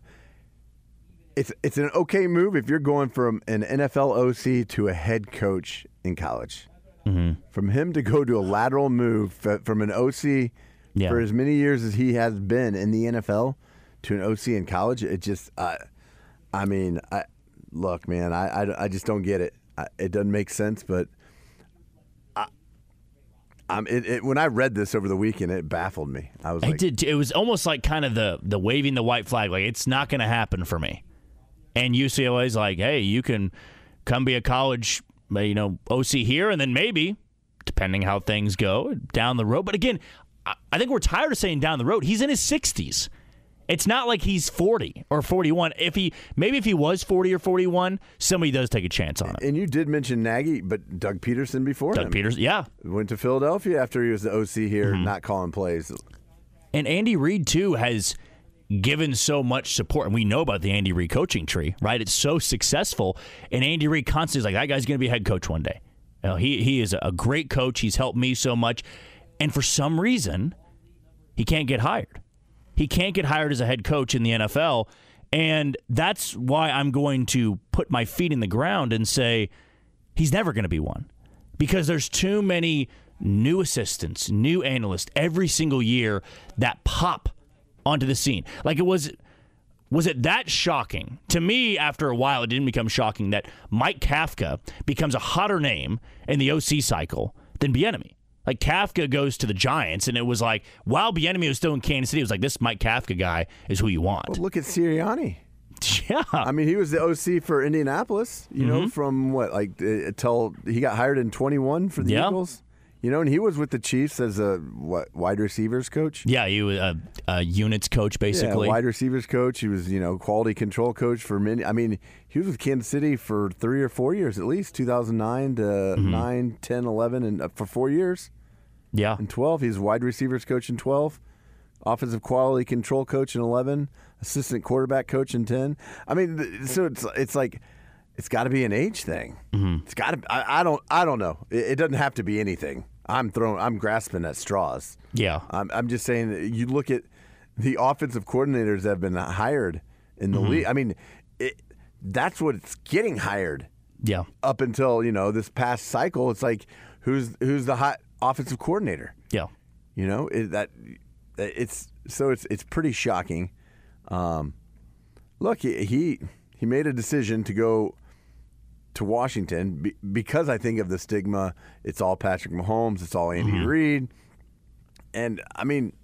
It's it's an okay move if you're going from an N F L O C to a head coach in college. Mm-hmm. From him to go to a lateral move from an O C yeah. for as many years as he has been in the N F L to an O C in college, it just, uh, I mean, I look, man, I, I, I just don't get it. I, it doesn't make sense, but I, I'm, it, it, when I read this over the weekend, it baffled me. I was I like, did. It was almost like kind of the the waving the white flag, like it's not going to happen for me. And U C L A's like, hey, you can come be a college, you know, O C here, and then maybe, depending how things go, down the road. But again, I, I think we're tired of saying down the road. He's in his sixties. It's not like he's forty or forty-one. If he maybe if he was forty or forty-one, somebody does take a chance on him. And you did mention Nagy, but Doug Peterson before Doug him. Peters, yeah, went to Philadelphia after he was the O C here, mm-hmm. not calling plays. And Andy Reid too has given so much support, and we know about the Andy Reid coaching tree, right? It's so successful, and Andy Reid constantly is like, that guy's going to be a head coach one day. You know, he he is a great coach. He's helped me so much, and for some reason, he can't get hired. He can't get hired as a head coach in the N F L, and that's why I'm going to put my feet in the ground and say he's never going to be one, because there's too many new assistants, new analysts every single year that pop onto the scene. Like it was, was it that shocking? To me, after a while, it didn't become shocking that Mike Kafka becomes a hotter name in the O C cycle than Bieniemy. Like, Kafka goes to the Giants, and it was like, while Bieniemy was still in Kansas City, it was like, this Mike Kafka guy is who you want. Well, look at Sirianni. Yeah. I mean, he was the O C for Indianapolis, you mm-hmm. know, from what, like, until he got hired in twenty-one for the yeah. Eagles. You know, and he was with the Chiefs as a, what, wide receivers coach? Yeah, he was a, a units coach, basically. Yeah, wide receivers coach. He was, you know, quality control coach for many. I mean, he was with Kansas City for three or four years at least, two thousand nine to mm-hmm. nine, ten, eleven, and uh, for four years. Yeah. In twelve, he's wide receivers coach in twelve, offensive quality control coach in eleven, assistant quarterback coach in ten. I mean, so it's it's like it's got to be an age thing. Mm-hmm. It's got to. I, I don't. I don't know. It, it doesn't have to be anything. I'm throwing. I'm grasping at straws. Yeah. I'm. I'm just saying that you look at the offensive coordinators that have been hired in the mm-hmm. league. I mean, it, that's what it's getting hired. Yeah. Up until, you know, this past cycle, it's like who's who's the hot offensive coordinator? Yeah. You know, it, that it's so it's it's pretty shocking. Um, look, he, he he made a decision to go to Washington be, because I think of the stigma. It's all Patrick Mahomes. It's all Andy mm-hmm. Reid. And, I mean,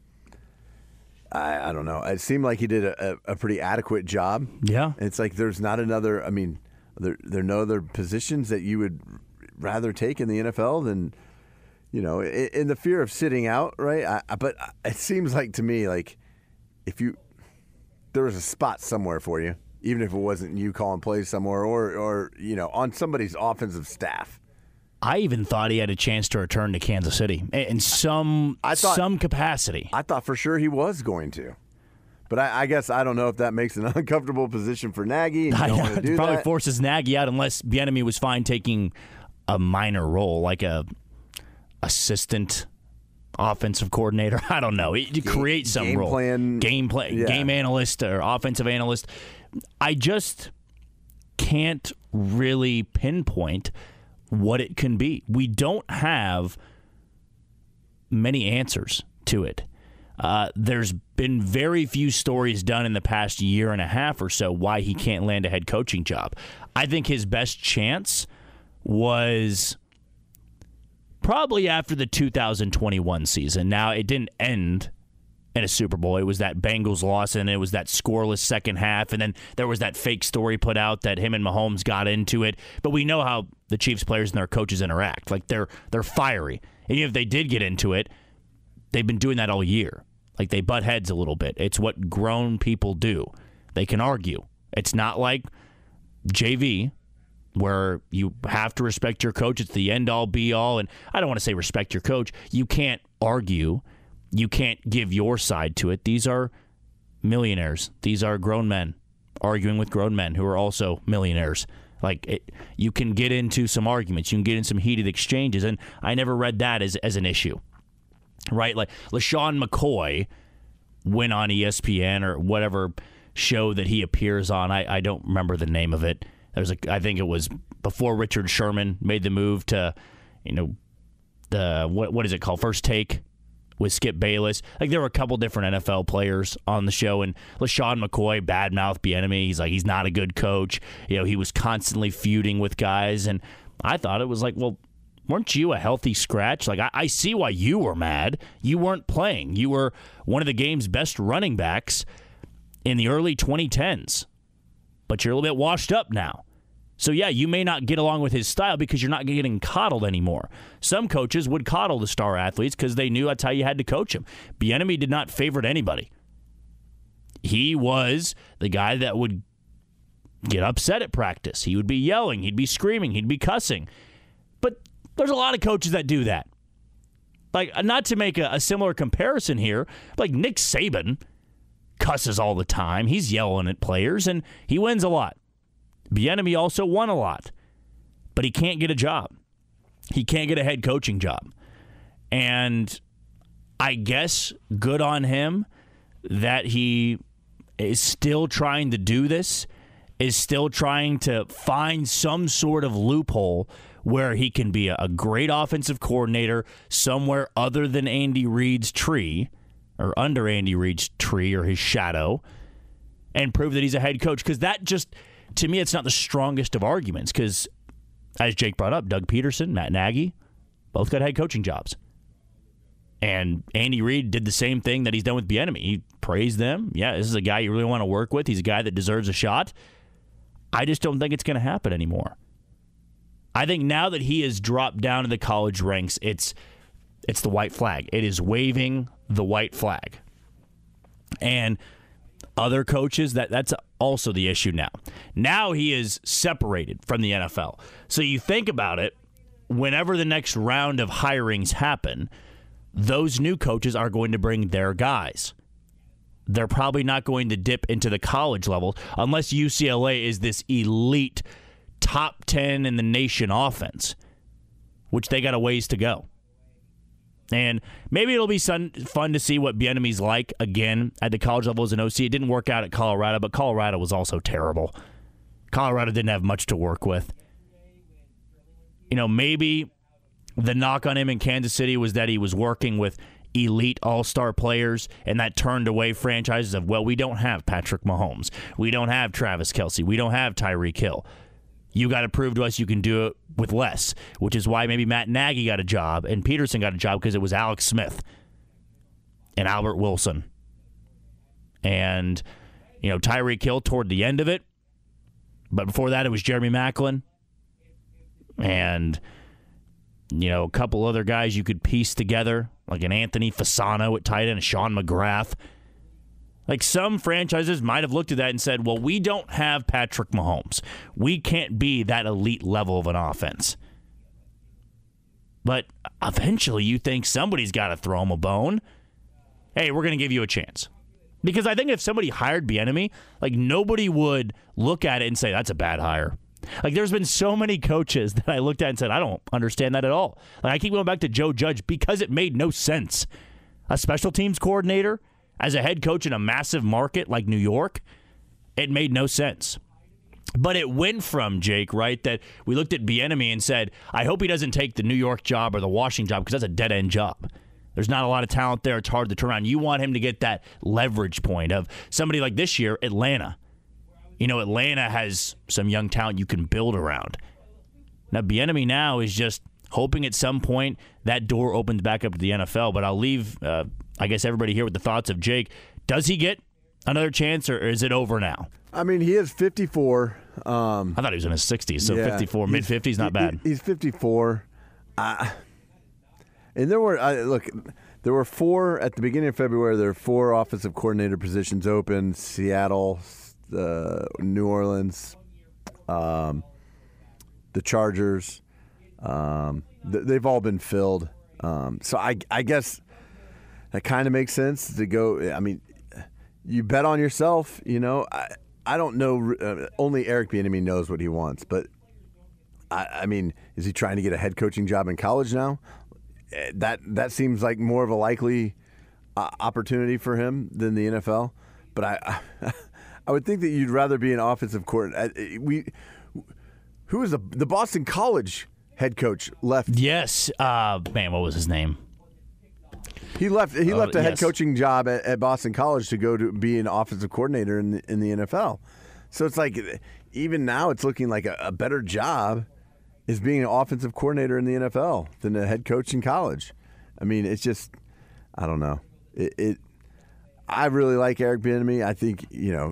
I, I don't know. It seemed like he did a, a, a pretty adequate job. Yeah. It's like there's not another, I mean, there, there are no other positions that you would rather take in the N F L than, you know, in, in the fear of sitting out, right? I, I, but it seems like to me, like, if you, there was a spot somewhere for you, even if it wasn't you calling plays somewhere or, or you know, on somebody's offensive staff. I even thought he had a chance to return to Kansas City in some I thought, some capacity. I thought for sure he was going to. But I, I guess I don't know if that makes an uncomfortable position for Nagy. And you don't want to do probably that. forces Nagy out unless Bieniemy was fine taking a minor role, like a assistant offensive coordinator. I don't know. You create some game role. Plan, game play, yeah. game analyst or offensive analyst. I just can't really pinpoint what it can be. We don't have many answers to it. Uh, there's been very few stories done in the past year and a half or so why he can't land a head coaching job. I think his best chance was probably after the two thousand twenty-one season. Now, it didn't end in a Super Bowl. It was that Bengals loss, and it was that scoreless second half, and then there was that fake story put out that him and Mahomes got into it. But we know how the Chiefs players and their coaches interact. Like, they're they're fiery. And even if they did get into it, they've been doing that all year. Like, they butt heads a little bit. It's what grown people do. They can argue. It's not like J V, where you have to respect your coach. It's the end-all, be-all. And I don't want to say respect your coach. You can't argue. You can't give your side to it. These are millionaires. These are grown men arguing with grown men who are also millionaires. Like, it, you can get into some arguments. You can get in some heated exchanges. And I never read that as, as an issue. Right? Like, LaShawn McCoy went on E S P N or whatever show that he appears on. I, I don't remember the name of it. There's a, I think it was before Richard Sherman made the move to, you know, the what what is it called? First Take with Skip Bayless. Like, there were a couple different N F L players on the show, and LaShawn McCoy badmouthed Bieniemy. He's like, he's not a good coach. You know, he was constantly feuding with guys, and I thought it was like, well, weren't you a healthy scratch? Like, I, I see why you were mad. You weren't playing. You were one of the game's best running backs in the early twenty tens, but you're a little bit washed up now. So, yeah, you may not get along with his style because you're not getting coddled anymore. Some coaches would coddle the star athletes because they knew that's how you had to coach them. Bieniemy did not favorite anybody. He was the guy that would get upset at practice. He would be yelling. He'd be screaming. He'd be cussing. But there's a lot of coaches that do that. Like, not to make a, a similar comparison here, like Nick Saban cusses all the time. He's yelling at players, and he wins a lot. Bieniemy also won a lot, but he can't get a job. He can't get a head coaching job. And I guess good on him that he is still trying to do this, is still trying to find some sort of loophole where he can be a great offensive coordinator somewhere other than Andy Reid's tree, or under Andy Reid's tree or his shadow, and prove that he's a head coach. Because that just, to me, it's not the strongest of arguments. Because, as Jake brought up, Doug Peterson, Matt Nagy, both got head coaching jobs. And Andy Reid did the same thing that he's done with Bieniemy. He praised them. Yeah, this is a guy you really want to work with. He's a guy that deserves a shot. I just don't think it's going to happen anymore. I think now that he has dropped down to the college ranks, it's it's the white flag. It is waving the white flag. And other coaches, that that's also the issue now. Now he is separated from the N F L. So you think about it, whenever the next round of hirings happen, those new coaches are going to bring their guys. They're probably not going to dip into the college level unless U C L A is this elite top ten in the nation offense, which they got a ways to go. And maybe it'll be fun to see what Bieniemy's like again at the college level as an O C. It didn't work out at Colorado, but Colorado was also terrible. Colorado didn't have much to work with. You know, maybe the knock on him in Kansas City was that he was working with elite all-star players, and that turned away franchises of, well, we don't have Patrick Mahomes. We don't have Travis Kelce. We don't have Tyreek Hill. You got to prove to us you can do it with less, which is why maybe Matt Nagy got a job and Peterson got a job, because it was Alex Smith and Albert Wilson. And, you know, Tyreek Hill toward the end of it. But before that, it was Jeremy Maclin. And, you know, a couple other guys you could piece together, like an Anthony Fasano at tight end, a Sean McGrath. Like, some franchises might have looked at that and said, well, we don't have Patrick Mahomes. We can't be that elite level of an offense. But eventually you think somebody's got to throw him a bone. Hey, we're going to give you a chance. Because I think if somebody hired Bieniemy, like nobody would look at it and say, that's a bad hire. Like there's been so many coaches that I looked at and said, I don't understand that at all. Like I keep going back to Joe Judge because it made no sense. A special teams coordinator as a head coach in a massive market like New York, it made no sense. But it went from, Jake, right, that we looked at Bieniemy and said, I hope he doesn't take the New York job or the Washington job because that's a dead-end job. There's not a lot of talent there. It's hard to turn around. You want him to get that leverage point of somebody like this year, Atlanta. You know, Atlanta has some young talent you can build around. Now, Bieniemy now is just hoping at some point that door opens back up to the N F L. But I'll leave, uh, I guess, everybody here with the thoughts of Jake. Does he get another chance, or is it over now? I mean, he is fifty-four. Um, I thought he was in his sixties, so yeah, fifty-four, mid-fifties, not he, bad. He's fifty-four. Uh, and there were, uh, look, there were four, at the beginning of February, there were four offensive coordinator positions open. Seattle, uh, New Orleans, um, the Chargers. Um, th- they've all been filled. Um, so I, I guess that kind of makes sense to go. I mean, you bet on yourself, you know. I I don't know. Uh, only Eric Bieniemy knows what he wants. But, I, I mean, is he trying to get a head coaching job in college now? That that seems like more of a likely uh, opportunity for him than the N F L. But I I, I would think that you'd rather be an offensive coordinator. We who is the the Boston College head coach left? Yes, uh, man, what was his name? He left. He left uh, a head yes. coaching job at, at Boston College to go to be an offensive coordinator in the, in the N F L. So it's like even now it's looking like a, a better job is being an offensive coordinator in the N F L than a head coach in college. I mean, it's just I don't know. It. it I really like Eric Bieniemy. I think you know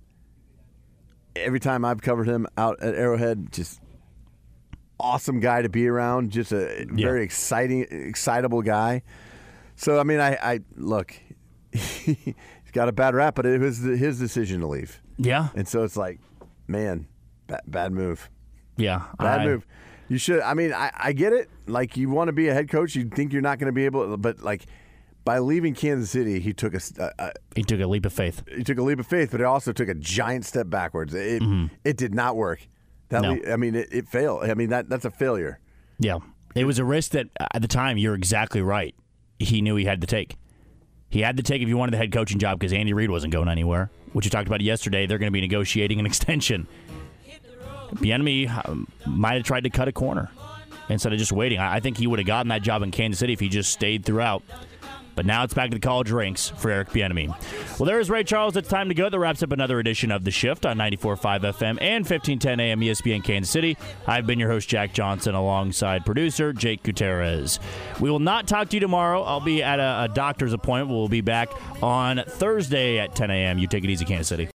every time I've covered him out at Arrowhead, just awesome guy to be around. Just a yeah. very exciting, excitable guy. So, I mean, I, I look, he's got a bad rap, but it was his decision to leave. Yeah. And so it's like, man, bad, bad move. Yeah. Bad I, move. You should, I mean, I, I get it. Like, you want to be a head coach, you think you're not going to be able to, but, like, by leaving Kansas City, he took a, a, a he took a leap of faith. He took a leap of faith, but it also took a giant step backwards. It mm-hmm. it did not work. That no. le- I mean, it, it failed. I mean, that that's a failure. Yeah. It was a risk that, at the time, you're exactly right. He knew he had to take. He had to take if he wanted the head coaching job because Andy Reid wasn't going anywhere, which we talked about yesterday. They're going to be negotiating an extension. Bieniemy um, might have tried to cut a corner instead of just waiting. I, I think he would have gotten that job in Kansas City if he just stayed throughout. But now it's back to the college ranks for Eric Bieniemy. Well, there's Ray Charles. It's time to go. That wraps up another edition of The Shift on ninety-four point five F M and fifteen ten A M E S P N Kansas City. I've been your host, Jack Johnson, alongside producer Jake Gutierrez. We will not talk to you tomorrow. I'll be at a, a doctor's appointment. We'll be back on Thursday at ten A M You take it easy, Kansas City.